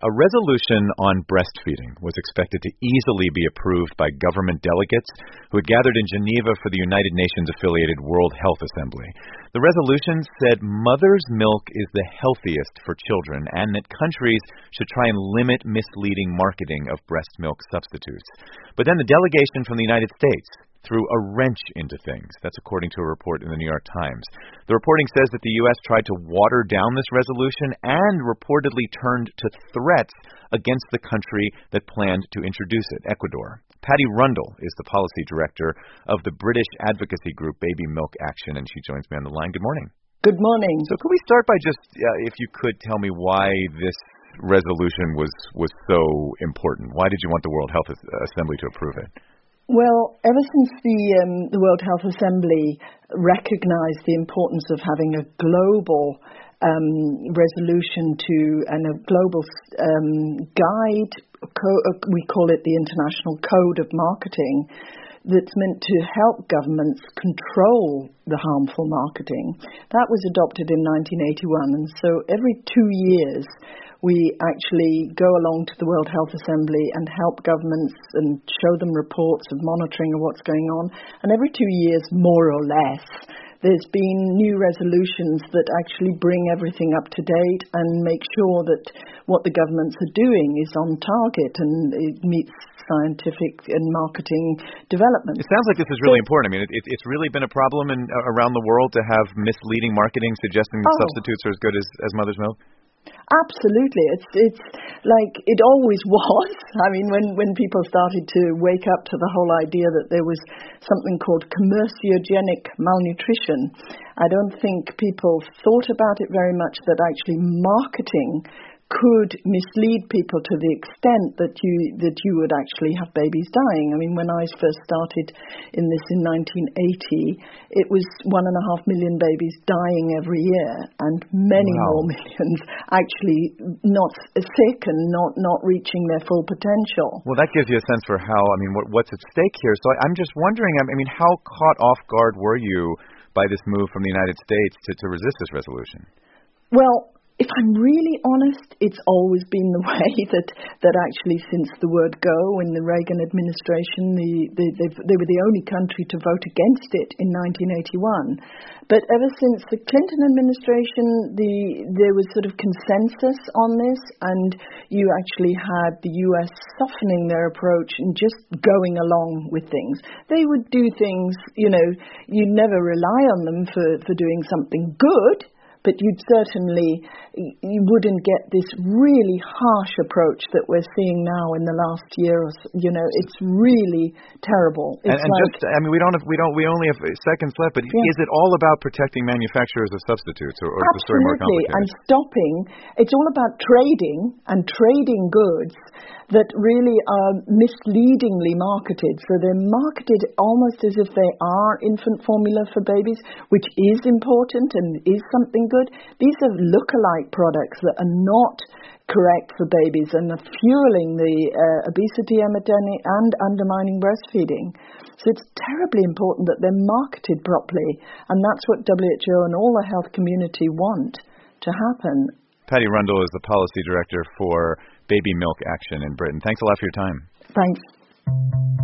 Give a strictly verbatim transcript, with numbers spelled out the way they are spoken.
A resolution on breastfeeding was expected to easily be approved by government delegates who had gathered in Geneva for the United Nations-affiliated World Health Assembly. The resolution said mother's milk is the healthiest for children and that countries should try and limit misleading marketing of breast milk substitutes. But then the delegation from the United States threw a wrench into things. That's according to a report in the New York Times. The reporting says that the U S tried to water down this resolution and reportedly turned to threats against the country that planned to introduce it, Ecuador. Patty Rundle is the policy director of the British advocacy group Baby Milk Action, and she joins me on the line. Good morning. Good morning. So could we start by just, uh, if you could tell me why this resolution was, was so important? Why did you want the World Health Assembly to approve it? Well, ever since the um, the World Health Assembly recognized the importance of having a global um, resolution to and a global um, guide, co- we call it the International Code of Marketing, that's meant to help governments control the harmful marketing. That was adopted in nineteen eighty-one, and so every two years we actually go along to the World Health Assembly and help governments and show them reports of monitoring of what's going on. And every two years, more or less, there's been new resolutions that actually bring everything up to date and make sure that what the governments are doing is on target and it meets scientific and marketing development. It sounds like this is really so, important. I mean, it, it, it's really been a problem in, uh, around the world to have misleading marketing suggesting that oh. substitutes are as good as, as mother's milk. Absolutely. It's it's like it always was. I mean, when, when people started to wake up to the whole idea that there was something called commerciogenic malnutrition, I don't think people thought about it very much, that actually marketing could mislead people to the extent that you that you would actually have babies dying. I mean, when I first started in this in nineteen eighty, it was one and a half million babies dying every year, and many wow. more millions actually not sick and not, not reaching their full potential. Well, that gives you a sense for how, I mean, what, what's at stake here. So I, I'm just wondering, I mean, how caught off guard were you by this move from the United States to, to resist this resolution? Well, if I'm really honest, it's always been the way that, that actually since the word go in the Reagan administration, the, the, they were the only country to vote against it in nineteen eighty-one. But ever since the Clinton administration, the, there was sort of consensus on this, and you actually had the U S softening their approach and just going along with things. They would do things, you know, you'd never rely on them for, for doing something good, but you'd certainly, you wouldn't get this really harsh approach that we're seeing now in the last year or so. You know, it's really terrible. It's and, and like, just, I mean, we don't have, we don't, we only have seconds left, but yeah. is it all about protecting manufacturers of substitutes, or, or is the story more complicated? And stopping, it's all about trading and trading goods that really are misleadingly marketed. So they're marketed almost as if they are infant formula for babies, which is important and is something good. These are lookalike products that are not correct for babies and are fueling the uh, obesity epidemic and undermining breastfeeding. So it's terribly important that they're marketed properly, and that's what W H O and all the health community want to happen. Patty Rundle is the policy director for Baby Milk Action in Britain. Thanks a lot for your time. Thanks.